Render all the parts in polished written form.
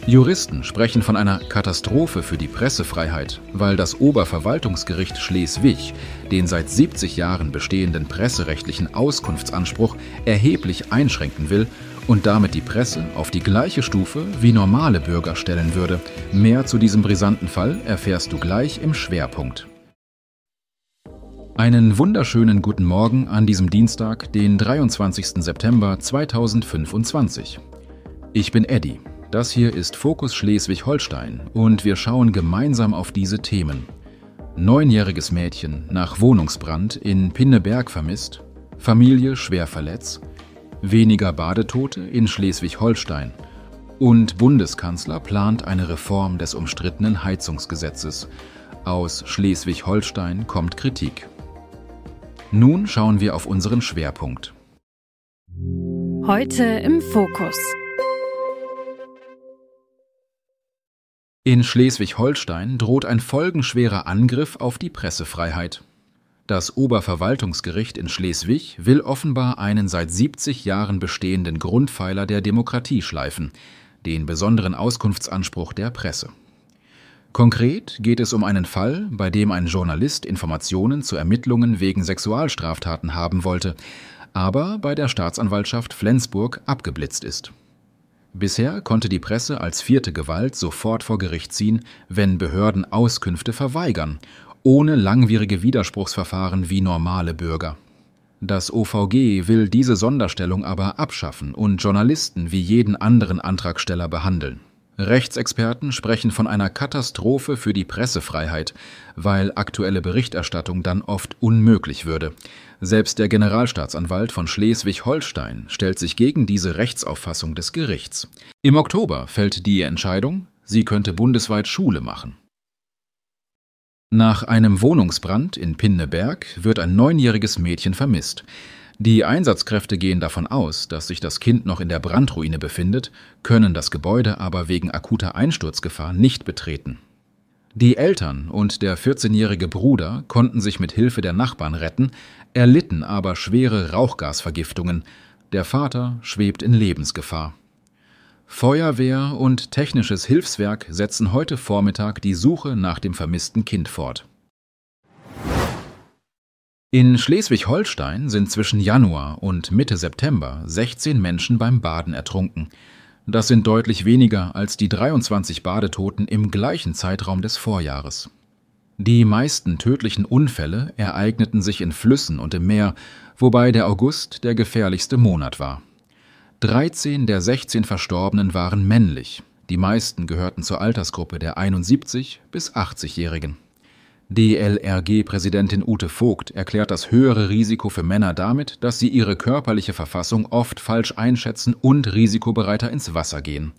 Juristen sprechen von einer Katastrophe für die Pressefreiheit, weil das Oberverwaltungsgericht Schleswig den seit 70 Jahren bestehenden presserechtlichen Auskunftsanspruch erheblich einschränken will und damit die Presse auf die gleiche Stufe wie normale Bürger stellen würde. Mehr zu diesem brisanten Fall erfährst du gleich im Schwerpunkt. Einen wunderschönen guten Morgen an diesem Dienstag, den 23. September 2025. Ich bin Eddie. Das hier ist Fokus Schleswig-Holstein und wir schauen gemeinsam auf diese Themen. 9-jähriges Mädchen nach Wohnungsbrand in Pinneberg vermisst, Familie schwer verletzt, weniger Badetote in Schleswig-Holstein und Bundeskanzler plant eine Reform des umstrittenen Heizungsgesetzes. Aus Schleswig-Holstein kommt Kritik. Nun schauen wir auf unseren Schwerpunkt. Heute im Fokus. In Schleswig-Holstein droht ein folgenschwerer Angriff auf die Pressefreiheit. Das Oberverwaltungsgericht in Schleswig will offenbar einen seit 70 Jahren bestehenden Grundpfeiler der Demokratie schleifen, den besonderen Auskunftsanspruch der Presse. Konkret geht es um einen Fall, bei dem ein Journalist Informationen zu Ermittlungen wegen Sexualstraftaten haben wollte, aber bei der Staatsanwaltschaft Flensburg abgeblitzt ist. Bisher konnte die Presse als vierte Gewalt sofort vor Gericht ziehen, wenn Behörden Auskünfte verweigern, ohne langwierige Widerspruchsverfahren wie normale Bürger. Das OVG will diese Sonderstellung aber abschaffen und Journalisten wie jeden anderen Antragsteller behandeln. Rechtsexperten sprechen von einer Katastrophe für die Pressefreiheit, weil aktuelle Berichterstattung dann oft unmöglich würde. Selbst der Generalstaatsanwalt von Schleswig-Holstein stellt sich gegen diese Rechtsauffassung des Gerichts. Im Oktober fällt die Entscheidung, sie könnte bundesweit Schule machen. Nach einem Wohnungsbrand in Pinneberg wird ein 9-jähriges Mädchen vermisst. Die Einsatzkräfte gehen davon aus, dass sich das Kind noch in der Brandruine befindet, können das Gebäude aber wegen akuter Einsturzgefahr nicht betreten. Die Eltern und der 14-jährige Bruder konnten sich mit Hilfe der Nachbarn retten, erlitten aber schwere Rauchgasvergiftungen. Der Vater schwebt in Lebensgefahr. Feuerwehr und technisches Hilfswerk setzen heute Vormittag die Suche nach dem vermissten Kind fort. In Schleswig-Holstein sind zwischen Januar und Mitte September 16 Menschen beim Baden ertrunken. Das sind deutlich weniger als die 23 Badetoten im gleichen Zeitraum des Vorjahres. Die meisten tödlichen Unfälle ereigneten sich in Flüssen und im Meer, wobei der August der gefährlichste Monat war. 13 der 16 Verstorbenen waren männlich, die meisten gehörten zur Altersgruppe der 71- bis 80-Jährigen. DLRG-Präsidentin Ute Vogt erklärt das höhere Risiko für Männer damit, dass sie ihre körperliche Verfassung oft falsch einschätzen und risikobereiter ins Wasser gehen.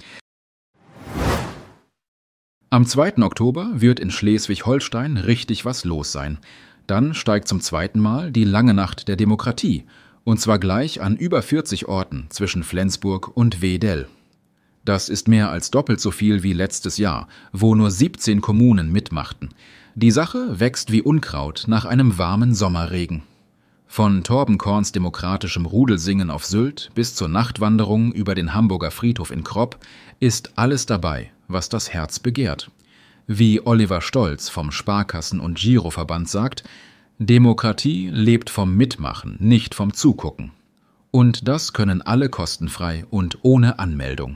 Am 2. Oktober wird in Schleswig-Holstein richtig was los sein. Dann steigt zum zweiten Mal die lange Nacht der Demokratie, und zwar gleich an über 40 Orten zwischen Flensburg und Wedel. Das ist mehr als doppelt so viel wie letztes Jahr, wo nur 17 Kommunen mitmachten. Die Sache wächst wie Unkraut nach einem warmen Sommerregen. Von Torben Korns demokratischem Rudelsingen auf Sylt bis zur Nachtwanderung über den Hamburger Friedhof in Kropp ist alles dabei, was das Herz begehrt. Wie Oliver Stolz vom Sparkassen- und Giroverband sagt, Demokratie lebt vom Mitmachen, nicht vom Zugucken. Und das können alle kostenfrei und ohne Anmeldung.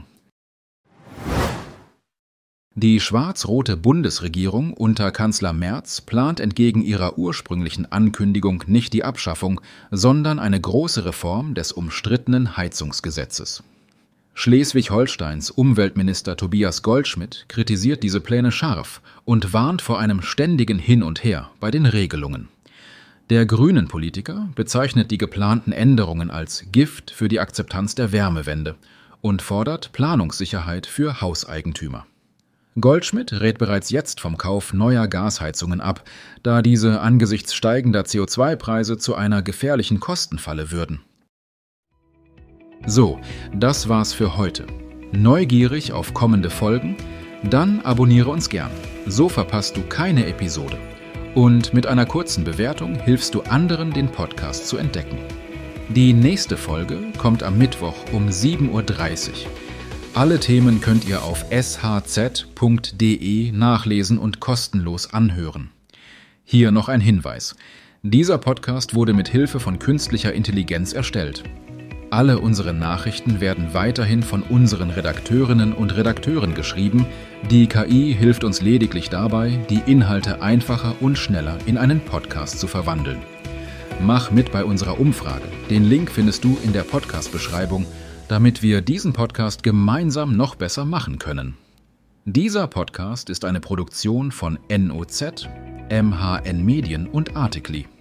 Die schwarz-rote Bundesregierung unter Kanzler Merz plant entgegen ihrer ursprünglichen Ankündigung nicht die Abschaffung, sondern eine große Reform des umstrittenen Heizungsgesetzes. Schleswig-Holsteins Umweltminister Tobias Goldschmidt kritisiert diese Pläne scharf und warnt vor einem ständigen Hin und Her bei den Regelungen. Der Grünen-Politiker bezeichnet die geplanten Änderungen als Gift für die Akzeptanz der Wärmewende und fordert Planungssicherheit für Hauseigentümer. Goldschmidt rät bereits jetzt vom Kauf neuer Gasheizungen ab, da diese angesichts steigender CO2-Preise zu einer gefährlichen Kostenfalle würden. So, das war's für heute. Neugierig auf kommende Folgen? Dann abonniere uns gern. So verpasst du keine Episode. Und mit einer kurzen Bewertung hilfst du anderen, den Podcast zu entdecken. Die nächste Folge kommt am Mittwoch um 7:30 Uhr. Alle Themen könnt ihr auf shz.de nachlesen und kostenlos anhören. Hier noch ein Hinweis. Dieser Podcast wurde mit Hilfe von künstlicher Intelligenz erstellt. Alle unsere Nachrichten werden weiterhin von unseren Redakteurinnen und Redakteuren geschrieben. Die KI hilft uns lediglich dabei, die Inhalte einfacher und schneller in einen Podcast zu verwandeln. Mach mit bei unserer Umfrage. Den Link findest du in der Podcast-Beschreibung, damit wir diesen Podcast gemeinsam noch besser machen können. Dieser Podcast ist eine Produktion von NOZ, MHN Medien und Articly.